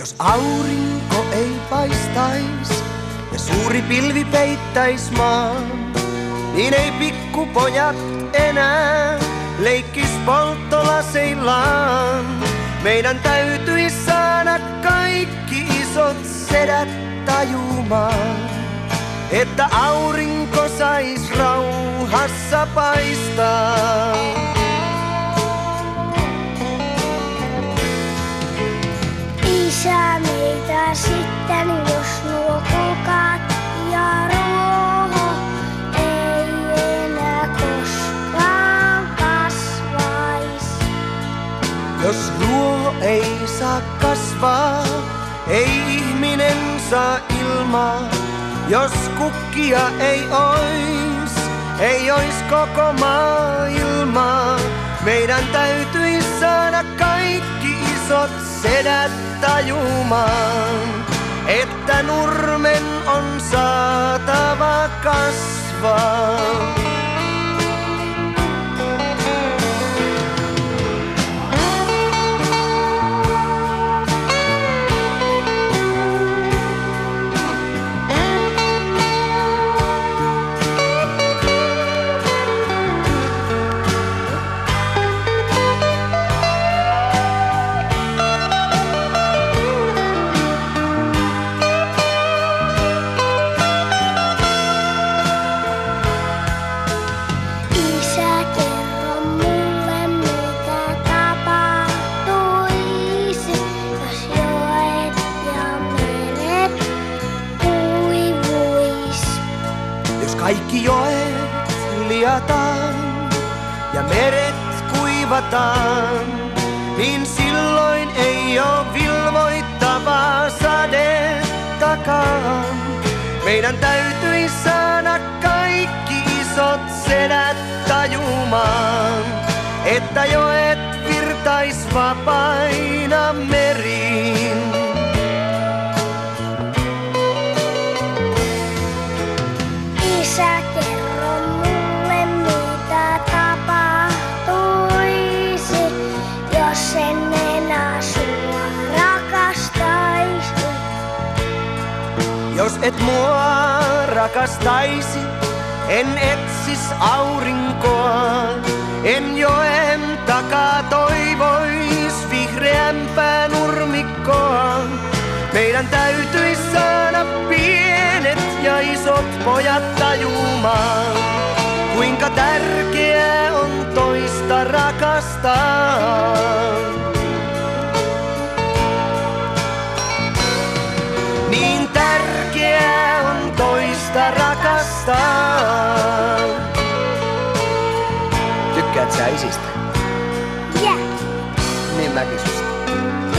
Jos aurinko ei paistais ja suuri pilvi peittäis maan, niin ei pikkupojat enää leikkis polttolaseillaan. Meidän täytyis saada kaikki isot sedät tajumaan, että aurinko sais rauhassa paistaa. Isä meitä sitten, jos nuo kukat ja ruoho ei enää koskaan kasvais. Jos ruoho ei saa kasvaa, ei ihminen saa ilmaa. Jos kukkia ei ois koko maailmaa. Meidän täytyis saada kaikki isot sedät tajumaan, että nurmen on saatava kasvaa. Kaikki joet liataan ja meret kuivataan, niin silloin ei oo vilvoittavaa sadettakaan. Meidän täytyis saada kaikki isot sedät tajumaan, että joet virtais vapaina meriin. Isä, kerro mulle, mitä tapahtuisi, jos en enää sua rakastaisi. Jos et mua rakastaisi, en etsis aurinkoa. En joen takaa toivois vihreämpää nurmikkoa. Meidän täytyis saada pienet ja isot pojat tajumaan, kuinka tärkeää on toista rakastaa. Niin tärkeää on toista rakastaa. Tykkäät sä isistä? Yeah. Niin mäkin susta.